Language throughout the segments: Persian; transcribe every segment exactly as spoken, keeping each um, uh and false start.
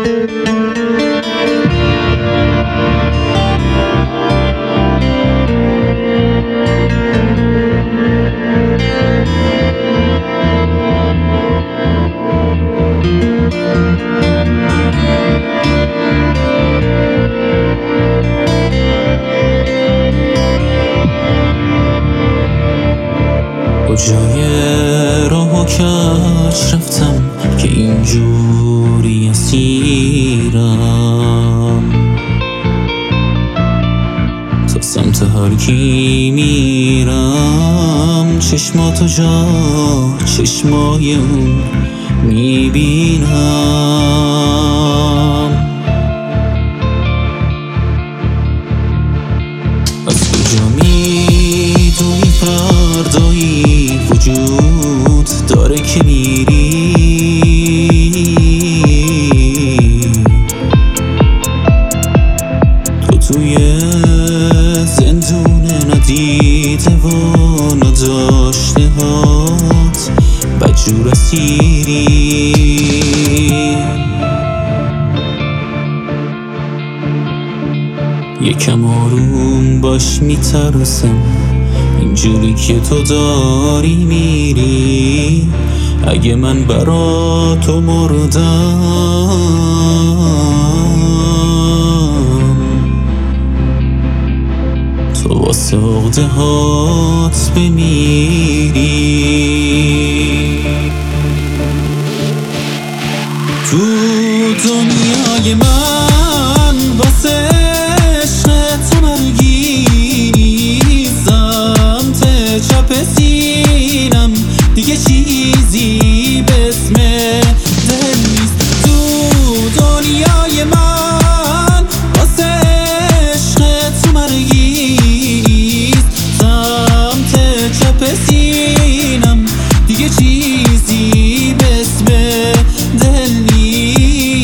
کجای راه و کج رفتم که اینجوری اسیرم؟ تا سمت هر کی میرم چشماتو جا چشمای اون میبینم. از کجا میدونی فردایی وجود داره که میری؟ تو توی زندون ندیده و نداشته هات بدجور اسیری. یکم آروم باش میترسم اینجوری که تو داری میری. اگه من برا تو مردم تو واسه عقده هات بمیری. تو دنیای من واسه چپ سینم دیگه چیزی به اسم دل نیست. تو دنیای من واسه عشق تو مرگیست. سمت چپ سینم دیگه چیزی به اسم دل نیست.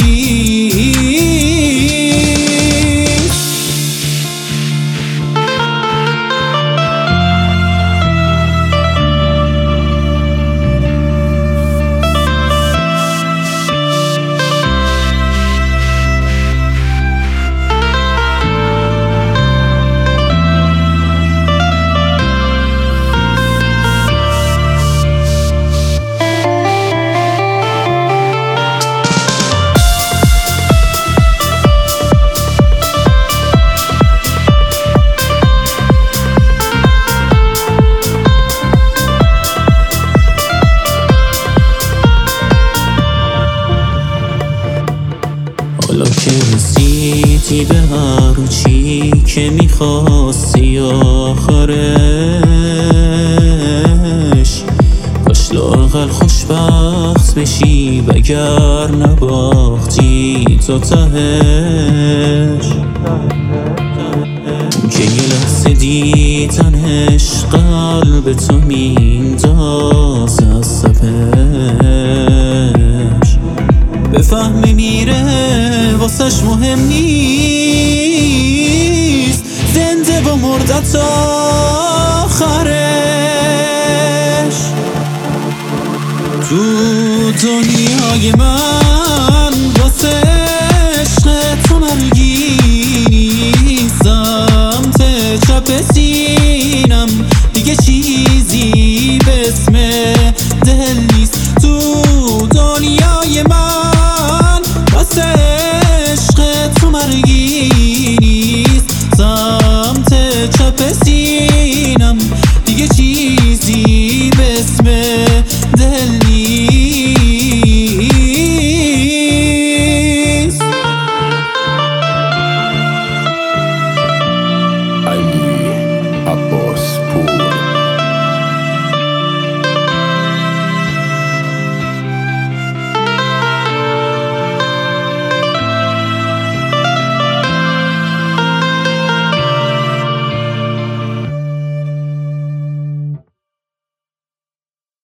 حالا که رسیدی به هر چی که میخواستی آخرش، کاش لااقل خوشبخت بشی وگر نباختی تا تهش. که یه لحظه دیدنش قلب تو میندازه از سپش. بفهمی میره واسش مهم نیست زنده و مرده تا آخرش. تو دنیای من